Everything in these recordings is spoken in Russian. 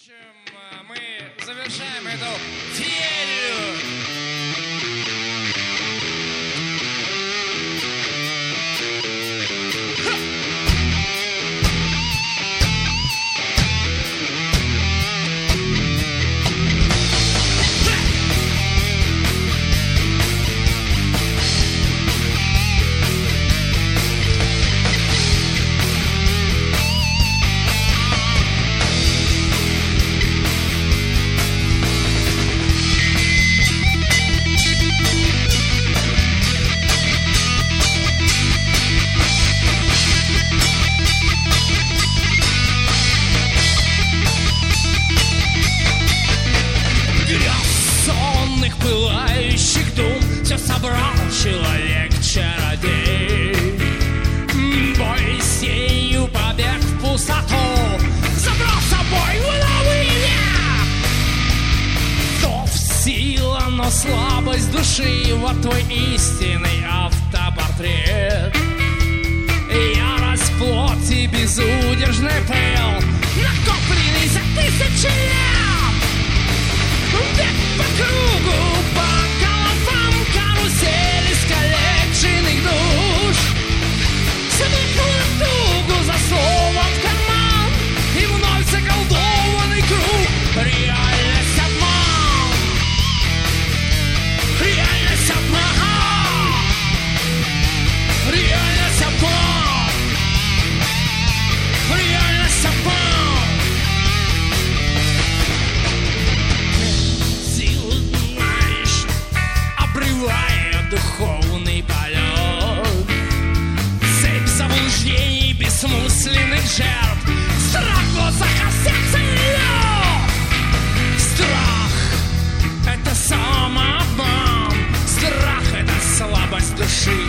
общем, мы завершаем эту феерию. Пылающих дум все собрал человек-чародей. Бой с тенью, побег в пустоту, забрал с собой в новый век. Зов сила, но слабость души, вот твой истинный автопортрет. Ярость плоти, безудержный пыл, накопленный за тысячи лет. Век по кругу, по головам, карусель искалеченных душ. Смехнула тугу за словом в карман, и вновь заколдованный круг. Реальность обман, реальность обман, реальность обман, реальность обман. Духовный полет, цепь заблуждений, бессмысленных жертв, страх в глазах, а сердце лед. Страх — это самообман, страх — это слабость души.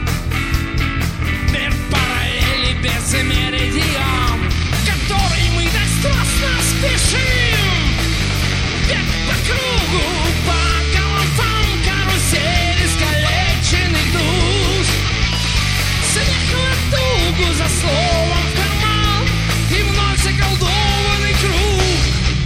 Мир параллели без меридиан, который мы так страстно спешим. Век по кругу, по головам, карусель искалеченных душ. Смехнула тугу за словом в карман, и вновь заколдованный круг.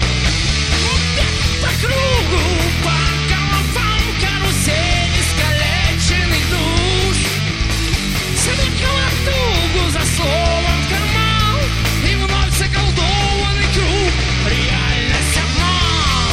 Век по кругу, по головам, карусель искалеченных душ. Смехнула тугу за словом в карман, и вновь заколдованный круг. Реальность обман.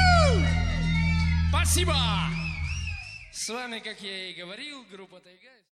Спасибо! С вами, как я и говорил, группа Тайга.